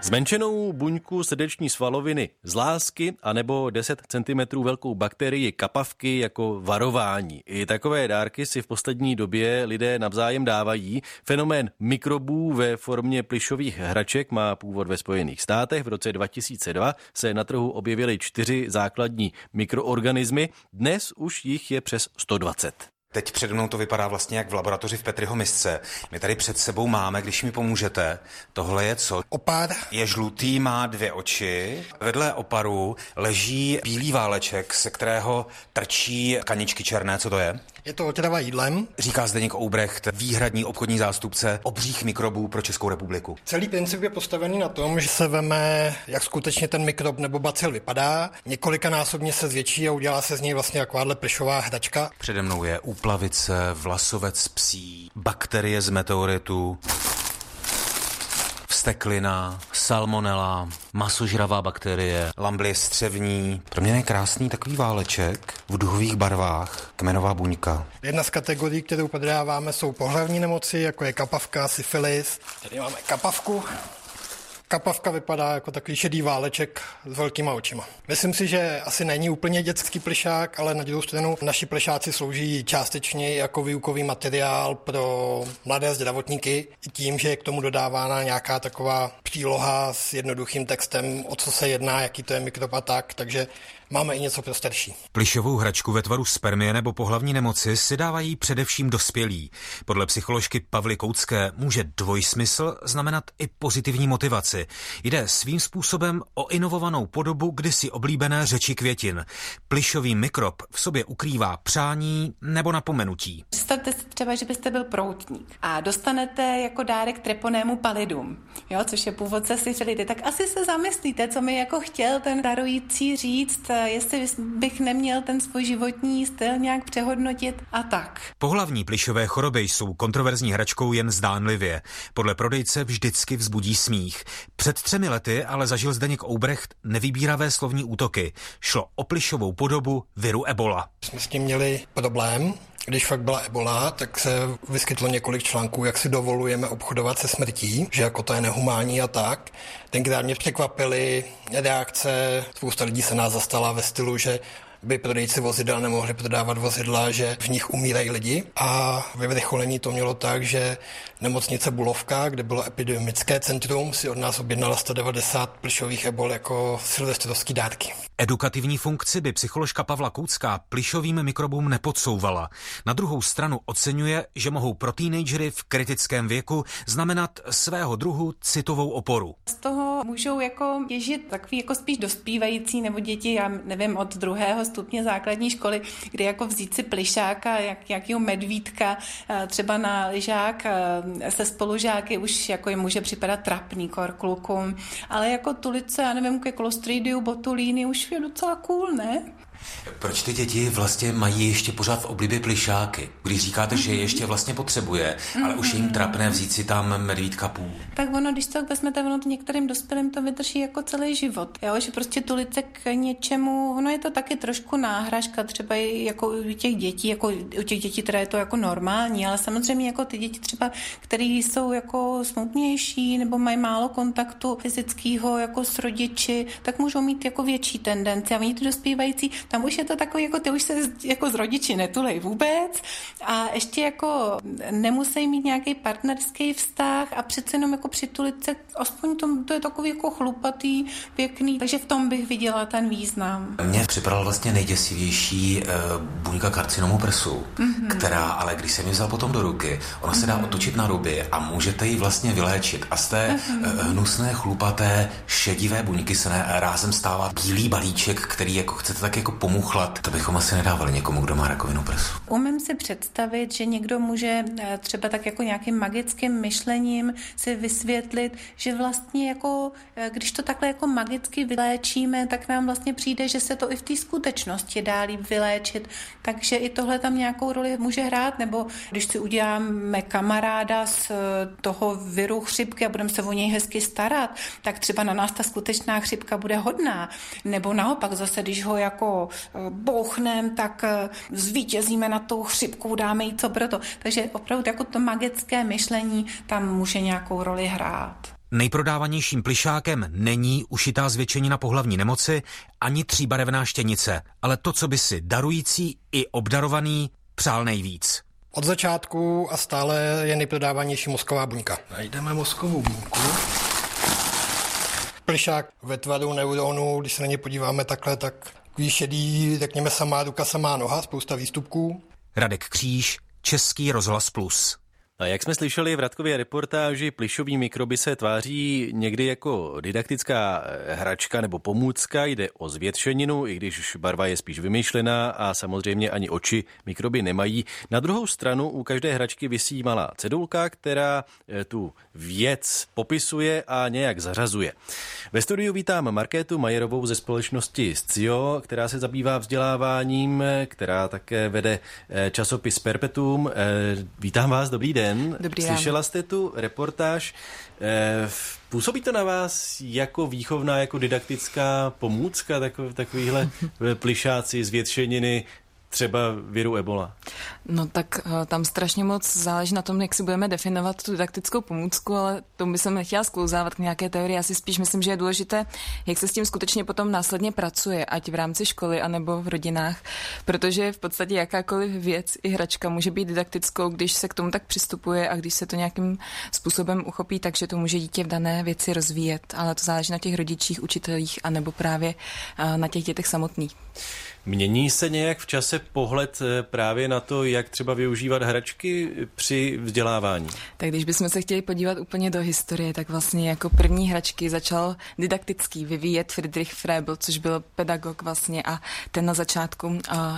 Zmenšenou buňku srdeční svaloviny z lásky anebo 10 cm velkou bakterii kapavky jako varování. I takové dárky si v poslední době lidé navzájem dávají. Fenomén mikrobů ve formě plyšových hraček má původ ve Spojených státech. V roce 2002 se na trhu objevily 4 základní mikroorganismy. Dnes už jich je přes 120. Teď přede mnou to vypadá vlastně jak v laboratoři v Petriho misce. My tady před sebou máme, když mi pomůžete, tohle je co? Opár. Je žlutý, má 2 oči. Vedle oparu leží bílý váleček, ze kterého trčí kaničky černé. Co to je? Je to otrava jídlem. Říká Zdeněk Oubrecht, výhradní obchodní zástupce obřích mikrobů pro Českou republiku. Celý princip je postavený na tom, že se veme, jak skutečně ten mikrob nebo bacil vypadá. Několikanásobně se zvětší a udělá se z něj vlastně takováhle plyšová hračka. Přede mnou je úplavice, vlasovec psí, bakterie z meteoritu, vsteklina, salmonela, masožravá bakterie, lamblie střevní. Pro mě je krásný takový váleček v duhových barvách, kmenová buňka. Jedna z kategorií, kterou podáváme, jsou pohlavní nemoci, jako je kapavka, syfilis. Tady máme kapavku. Kapavka vypadá jako takový šedý váleček s velkýma očima. Myslím si, že asi není úplně dětský plišák, ale na druhou stranu naši plišáci slouží částečně jako výukový materiál pro mladé zdravotníky i tím, že je k tomu dodávána nějaká taková příloha s jednoduchým textem, o co se jedná, jaký to je mikrob a tak, takže máme i něco pro starší. Plyšovou hračku ve tvaru spermie nebo pohlavní nemoci si dávají především dospělí. Podle psycholožky Pavly Koutské může dvojsmysl znamenat i pozitivní motivaci. Jde svým způsobem o inovovanou podobu kdysi oblíbené řeči květin. Plyšový mikrob v sobě ukrývá přání nebo napomenutí. Představte si třeba, že byste byl proutník a dostanete jako dárek treponému pallidum, což je původce syfilidy, tak asi se zamyslíte, co mi jako chtěl ten darující říct, jestli bych neměl ten svůj životní styl nějak přehodnotit a tak. Pohlavní plyšové choroby jsou kontroverzní hračkou jen zdánlivě. Podle prodejce vždycky vzbudí smích. Před 3 lety ale zažil Zdeněk Oubrecht nevybíravé slovní útoky. Šlo o plyšovou podobu viru Ebola. Jsme s tím měli problém. Když fakt byla Ebola, tak se vyskytlo několik článků, jak si dovolujeme obchodovat se smrtí, že jako to je nehumánní a tak. Tenkrát mě překvapily reakce, spousta lidí se nás zastala ve stylu, že by prodejci vozidel nemohli prodávat vozidla, že v nich umírají lidi. A ve vyvrcholení to mělo tak, že nemocnice Bulovka, kde bylo epidemické centrum, si od nás objednala 190 plyšových ebol jako silvestrovský dárky. Edukativní funkci by psycholožka Pavla Koutská plyšovým mikrobům nepodsouvala. Na druhou stranu oceňuje, že mohou pro teenagery v kritickém věku znamenat svého druhu citovou oporu. Z toho můžou jako těžit takový jako spíš dospívající nebo děti, já nevím, od 2. stupně základní školy, kdy jako vzít si plyšáka, jakýho medvídka, třeba na lyžák se spolužáky už jako jim může připadat trapný klukům, ale jako tulice, já nevím, ke Clostridiu botulíny už je docela cool, ne? Proč ty děti vlastně mají ještě pořád v oblibě plyšáky? Když říkáte, že je ještě vlastně potřebuje, ale už je jim trapné vzít si tam medvídka půl. Tak ono, když to vezmete, ono to některým dospělým to vydrží jako celý život. Jo, že prostě tulice k něčemu, ono je to taky trošku náhražka, třeba jako u těch dětí, jako u těch dětí teda je to jako normální, ale samozřejmě jako ty děti třeba, které jsou jako smutnější nebo mají málo kontaktu fyzického jako s rodiči, tak můžou mít jako větší tendenci a oni ty dospívající, tam už je to takový, jako ty už se jako s rodiči netulej vůbec a ještě jako nemusí mít nějaký partnerský vztah a přece jenom jako přitulit se, aspoň to je takový jako chlupatý, pěkný, takže v tom bych viděla ten význam. Mně připadala vlastně nejděsivější buňka karcinomu prsu, která, ale když jsem ji vzal potom do ruky, ona se dá otočit na ruby a můžete ji vlastně vyléčit a z té hnusné, chlupaté, šedivé buňky se rázem stává bílý balíček, který jako chcete tak jako pomuchlat. To bychom asi nedávali někomu, kdo má rakovinu prsu. Umím si představit, že někdo může třeba tak jako nějakým magickým myšlením si vysvětlit, že vlastně jako, když to takhle jako magicky vyléčíme, tak nám vlastně přijde, že se to i v té skutečnosti dá líp vyléčit. Takže i tohle tam nějakou roli může hrát, nebo když si uděláme kamaráda z toho viru chřipky a budeme se o něj hezky starat, tak třeba na nás ta skutečná chřipka bude hodná. Nebo naopak zase, když ho jako bouchnem, tak zvítězíme nad tou chřipkou, dáme jí co proto. Takže opravdu jako to magické myšlení tam může nějakou roli hrát. Nejprodávanějším plyšákem není ušitá zvětšenina pohlavní nemoci ani tříbarevná štěnice, ale to, co by si darující i obdarovaný přál nejvíc. Od začátku a stále je nejprodávanější mozková buňka. Najdeme mozkovou buňku. Plyšák ve tvaru neuronu, když se na ně podíváme takhle, tak šedý, řekněme, samá ruka, samá noha, spousta výstupků. Radek Kříž, Český rozhlas Plus. A jak jsme slyšeli v Radkově reportáži, plyšový mikroby se tváří někdy jako didaktická hračka nebo pomůcka, jde o zvětšeninu, i když barva je spíš vymyšlená a samozřejmě ani oči mikroby nemají. Na druhou stranu u každé hračky visí malá cedulka, která tu věc popisuje a nějak zařazuje. Ve studiu vítám Markétu Majerovou ze společnosti Scio, která se zabývá vzděláváním, která také vede časopis Perpetuum. Vítám vás, dobrý den. Slyšela jste tu reportáž. Působí to na vás jako výchovná, jako didaktická pomůcka, takovýhle plyšáci, zvětšeniny, třeba viru Ebola? No tak tam strašně moc záleží na tom, jak si budeme definovat tu didaktickou pomůcku, ale tomu bych jsem nechtěla sklouzávat k nějaké teorii. Já si spíš myslím, že je důležité, jak se s tím skutečně potom následně pracuje, ať v rámci školy, anebo v rodinách, protože v podstatě jakákoliv věc i hračka může být didaktickou, když se k tomu tak přistupuje a když se to nějakým způsobem uchopí, takže to může dítě v dané věci rozvíjet, ale to záleží na těch rodičích, učitelích, anebo právě na těch dětech samotných. Mění se nějak v čase pohled právě na to, jak třeba využívat hračky při vzdělávání? Tak když bychom se chtěli podívat úplně do historie, tak vlastně jako první hračky začal didakticky vyvíjet Friedrich Froebel, což byl pedagog vlastně a ten na začátku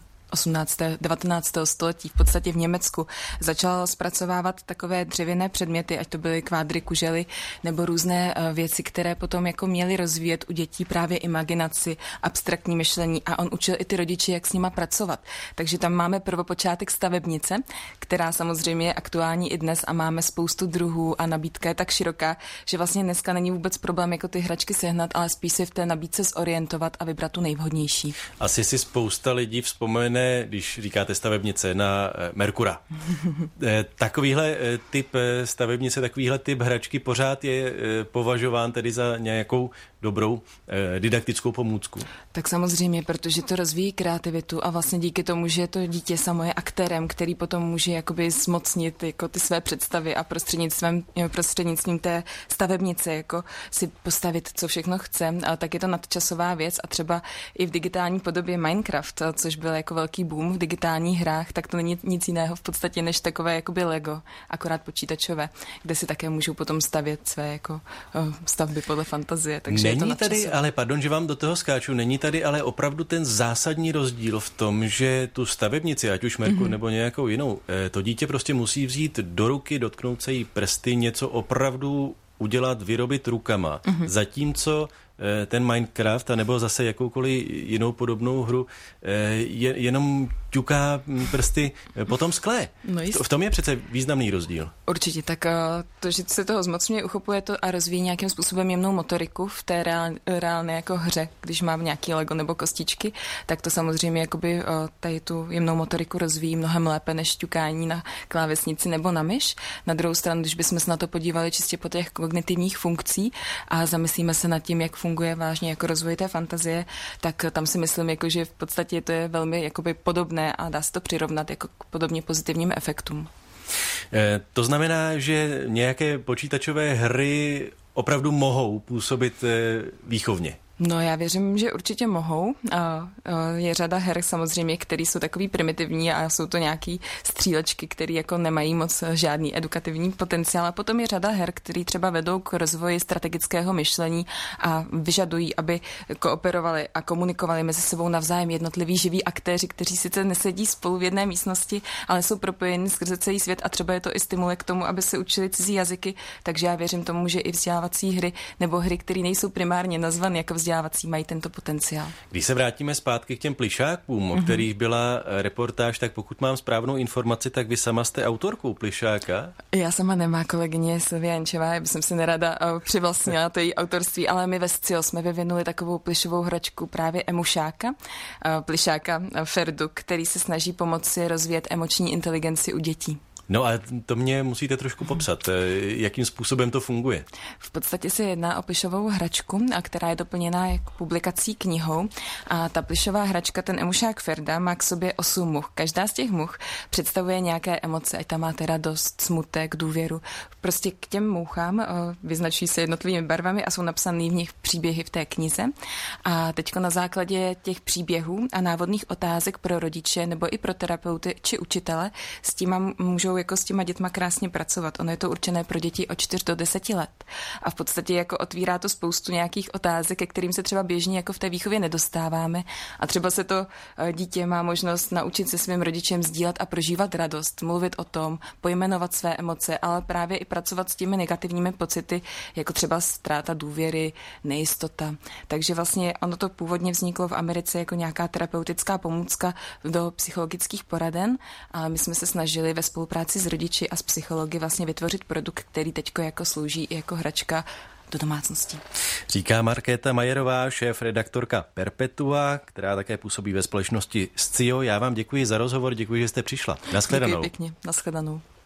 19. století v podstatě v Německu začal zpracovávat takové dřevěné předměty, ať to byly kvádry, kužely nebo různé věci, které potom jako měly rozvíjet u dětí právě imaginaci, abstraktní myšlení a on učil i ty rodiče, jak s nima pracovat. Takže tam máme prvopočátek stavebnice, která samozřejmě je aktuální i dnes a máme spoustu druhů a nabídka je tak široká, že vlastně dneska není vůbec problém jako ty hračky sehnat, ale spíš si v té nabídce zorientovat a vybrat tu nejvhodnější. Asi si spousta lidí vzpomene, když říkáte stavebnice, na Merkura. Takovýhle typ stavebnice, takovýhle typ hračky pořád je považován tedy za nějakou dobrou didaktickou pomůcku. Tak samozřejmě, protože to rozvíjí kreativitu a vlastně díky tomu, že to dítě samo je aktérem, který potom může jakoby zmocnit jako ty své představy a prostřednictvím té stavebnice jako si postavit, co všechno chce, tak je to nadčasová věc a třeba i v digitální podobě Minecraft, což byl jako velký boom v digitálních hrách, tak to není nic jiného v podstatě než takové jakoby Lego, akorát počítačové, kde si také můžou potom stavět své jako stavby podle fantazie. Takže není tady, ale pardon, že vám do toho skáču, není tady ale opravdu ten zásadní rozdíl v tom, že tu stavebnici, ať už Merkur nebo nějakou jinou, to dítě prostě musí vzít do ruky, dotknout se jí prsty, něco opravdu udělat, vyrobit rukama. Zatímco ten Minecraft, nebo zase jakoukoliv jinou podobnou hru, jenom ťuká prsty po tom skle. No v tom je přece významný rozdíl. Určitě, tak to, že se toho zmocňuje, uchopuje to a rozvíjí nějakým způsobem jemnou motoriku v té reálné jako hře, když má nějaký Lego nebo kostičky, tak to samozřejmě jakoby tady tu jemnou motoriku rozvíjí mnohem lépe než ťukání na klávesnici nebo na myš. Na druhou stranu, když bychom se na to podívali čistě po těch kognitivních funkcí a zamyslíme se nad tím, jak funguje vážně jako rozvoj té fantazie, tak tam si myslím, jako, že v podstatě to je velmi jakoby podobné a dá se to přirovnat jako k podobně pozitivním efektům. To znamená, že nějaké počítačové hry opravdu mohou působit výchovně? No já věřím, že určitě mohou. Je řada her samozřejmě, které jsou takový primitivní a jsou to nějaký střílečky, které jako nemají moc žádný edukativní potenciál. A potom je řada her, které třeba vedou k rozvoji strategického myšlení a vyžadují, aby kooperovali a komunikovali mezi sebou navzájem jednotliví živí aktéři, kteří sice nesedí spolu v jedné místnosti, ale jsou propojeni skrze celý svět a třeba je to i stimuluje k tomu, aby se učili cizí jazyky. Takže já věřím tomu, že i vzdělávací hry nebo hry, které nejsou primárně nazvané jako vzdělávací, mají tento potenciál. Když se vrátíme zpátky k těm plyšákům, o kterých byla reportáž, tak pokud mám správnou informaci, tak vy sama jste autorkou plyšáka? Já sama nemá kolegyně Silvia Jenčevá, já bych si nerada přivlastnila to její autorství, ale my ve Scio jsme vyvinuli takovou plyšovou hračku právě emušáka, plyšáka Ferdu, který se snaží pomoci rozvíjet emoční inteligenci u dětí. No a to mě musíte trošku popsat, jakým způsobem to funguje. V podstatě se jedná o plišovou hračku, která je doplněná jako publikací knihou. A ta plišová hračka, ten emušák Ferda, má k sobě 8 much. Každá z těch much představuje nějaké emoce, ať tam máte radost, smutek, důvěru. Prostě k těm mouchám vyznačují se jednotlivými barvami a jsou napsané v nich příběhy v té knize. A teďko na základě těch příběhů a návodných otázek pro rodiče nebo i pro terapeuty či učitele s těma můžou jako s těma dětma krásně pracovat. Ono je to určené pro děti od 4 do 10 let. A v podstatě jako otvírá to spoustu nějakých otázek, ke kterým se třeba běžně jako v té výchově nedostáváme. A třeba se to dítě má možnost naučit se svým rodičem sdílet a prožívat radost, mluvit o tom, pojmenovat své emoce, ale právě i pracovat s těmi negativními pocity, jako třeba ztráta důvěry, nejistota. Takže vlastně ono to původně vzniklo v Americe jako nějaká terapeutická pomůcka do psychologických poraden, ale my jsme se snažili ve spolupráci s rodiči a s psychologi vlastně vytvořit produkt, který teďko jako slouží i jako hračka do domácností. Říká Markéta Majerová, šéf-redaktorka Perpetua, která také působí ve společnosti Scio. Já vám děkuji za rozhovor, děkuji, že jste přišla. Naschledanou. Děkuji pěkně, naschledanou.